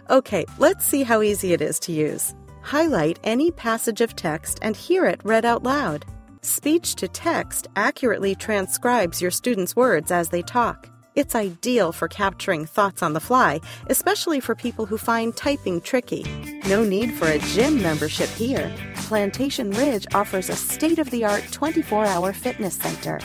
Okay, let's see how easy it is to use. Highlight any passage of text and hear it read out loud. Speech-to-text accurately transcribes your students' words as they talk. It's ideal for capturing thoughts on the fly, especially for people who find typing tricky. No need for a gym membership here. Plantation Ridge offers a state-of-the-art 24-hour fitness center.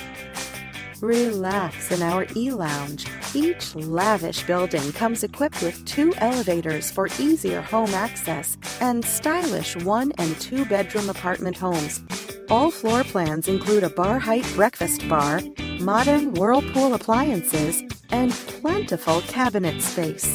Relax in our e-lounge. Each lavish building comes equipped with 2 elevators for easier home access and stylish 1- and 2-bedroom apartment homes. All floor plans include a bar-height breakfast bar, modern Whirlpool appliances, and plentiful cabinet space.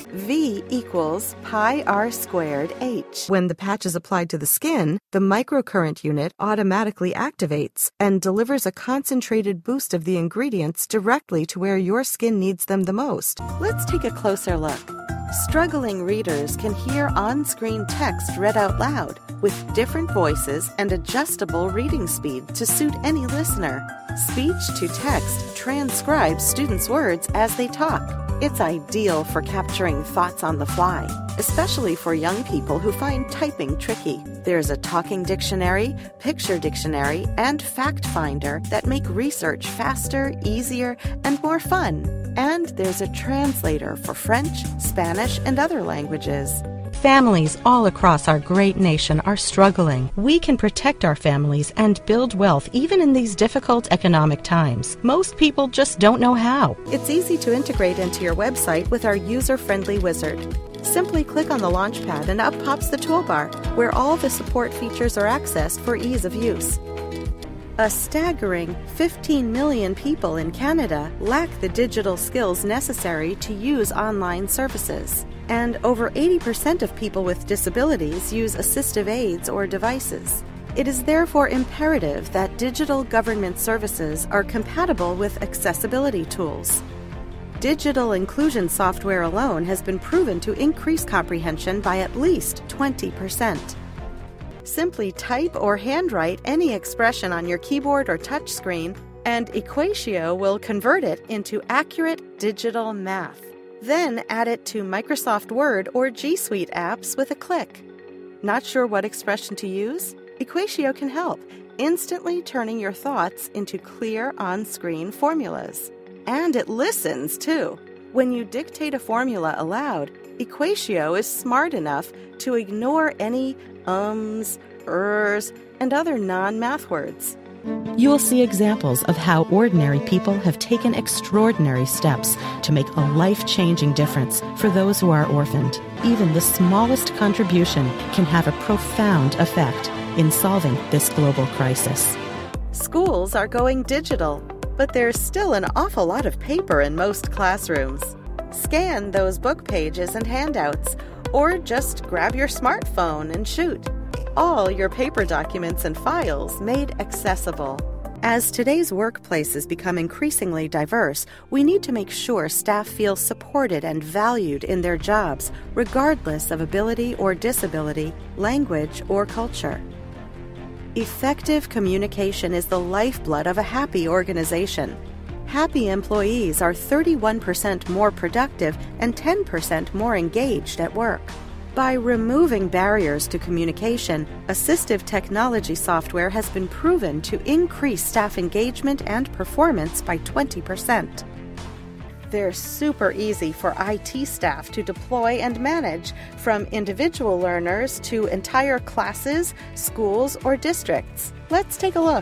V equals pi r squared h. When the patch is applied to the skin, the microcurrent unit automatically activates and delivers a concentrated boost of the ingredients directly to where your skin needs them the most. Let's take a closer look. Struggling readers can hear on-screen text read out loud with different voices and adjustable reading speed to suit any listener. Speech-to-text transcribes students' words as they talk. It's ideal for capturing thoughts on the fly, especially for young people who find typing tricky. There's a talking dictionary, picture dictionary, and fact finder that make research faster, easier, and more fun. And there's a translator for French, Spanish, and other languages. Families all across our great nation are struggling. We can protect our families and build wealth even in these difficult economic times. Most people just don't know how. It's easy to integrate into your website with our user-friendly wizard. Simply click on the Launchpad and up pops the toolbar, where all the support features are accessed for ease of use. A staggering 15 million people in Canada lack the digital skills necessary to use online services. And over 80% of people with disabilities use assistive aids or devices. It is therefore imperative that digital government services are compatible with accessibility tools. Digital inclusion software alone has been proven to increase comprehension by at least 20%. Simply type or handwrite any expression on your keyboard or touchscreen, and Equatio will convert it into accurate digital math. Then add it to Microsoft Word or G Suite apps with a click. Not sure what expression to use? Equatio can help, instantly turning your thoughts into clear on-screen formulas. And it listens, too. When you dictate a formula aloud, Equatio is smart enough to ignore any ums, ers, and other non-math words. You will see examples of how ordinary people have taken extraordinary steps to make a life-changing difference for those who are orphaned. Even the smallest contribution can have a profound effect in solving this global crisis. Schools are going digital, but there's still an awful lot of paper in most classrooms. Scan those book pages and handouts, or just grab your smartphone and shoot. All your paper documents and files made accessible. As today's workplaces become increasingly diverse, we need to make sure staff feel supported and valued in their jobs, regardless of ability or disability, language or culture. Effective communication is the lifeblood of a happy organization. Happy employees are 31% more productive and 10% more engaged at work. By removing barriers to communication, assistive technology software has been proven to increase staff engagement and performance by 20%. They're super easy for IT staff to deploy and manage, from individual learners to entire classes, schools, or districts. Let's take a look.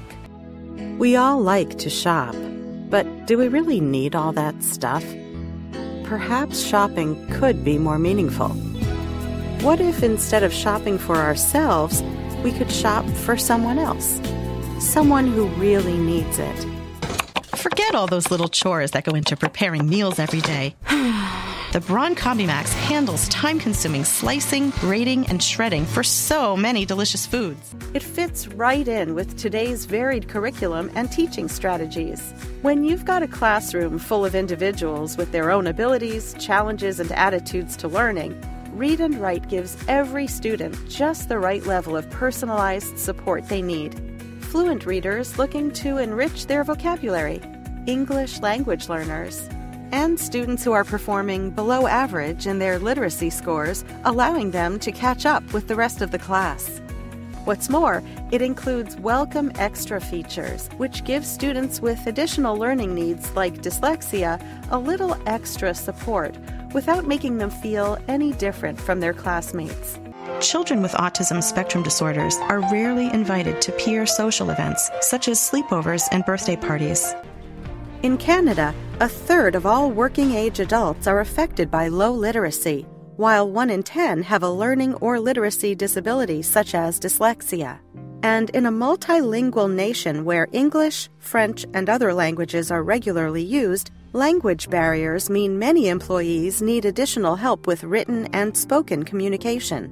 We all like to shop, but do we really need all that stuff? Perhaps shopping could be more meaningful. What if instead of shopping for ourselves, we could shop for someone else? Someone who really needs it. Forget all those little chores that go into preparing meals every day. The Braun CombiMax handles time-consuming slicing, grating, and shredding for so many delicious foods. It fits right in with today's varied curriculum and teaching strategies. When you've got a classroom full of individuals with their own abilities, challenges, and attitudes to learning, Read and Write gives every student just the right level of personalized support they need. Fluent readers looking to enrich their vocabulary, English language learners, and students who are performing below average in their literacy scores, allowing them to catch up with the rest of the class. What's more, it includes welcome extra features, which give students with additional learning needs like dyslexia a little extra support without making them feel any different from their classmates. Children with autism spectrum disorders are rarely invited to peer social events, such as sleepovers and birthday parties. In Canada, a third of all working-age adults are affected by low literacy, while 1 in 10 have a learning or literacy disability such as dyslexia. And in a multilingual nation where English, French, and other languages are regularly used, language barriers mean many employees need additional help with written and spoken communication.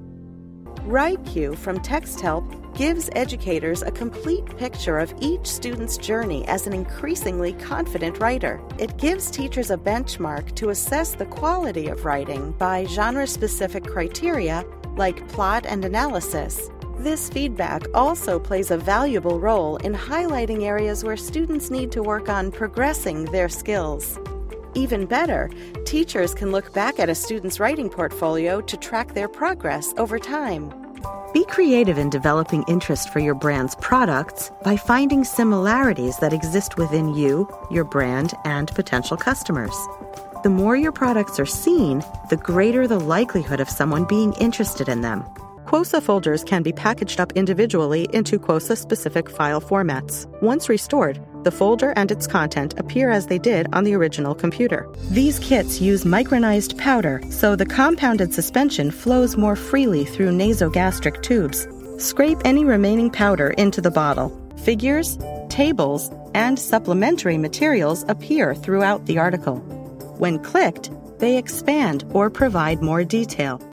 WriteQ from TextHelp gives educators a complete picture of each student's journey as an increasingly confident writer. It gives teachers a benchmark to assess the quality of writing by genre-specific criteria like plot and analysis. This feedback also plays a valuable role in highlighting areas where students need to work on progressing their skills. Even better, teachers can look back at a student's writing portfolio to track their progress over time. Be creative in developing interest for your brand's products by finding similarities that exist within you, your brand, and potential customers. The more your products are seen, the greater the likelihood of someone being interested in them. Quosa folders can be packaged up individually into Quosa-specific file formats. Once restored, the folder and its content appear as they did on the original computer. These kits use micronized powder, so the compounded suspension flows more freely through nasogastric tubes. Scrape any remaining powder into the bottle. Figures, tables, and supplementary materials appear throughout the article. When clicked, they expand or provide more detail.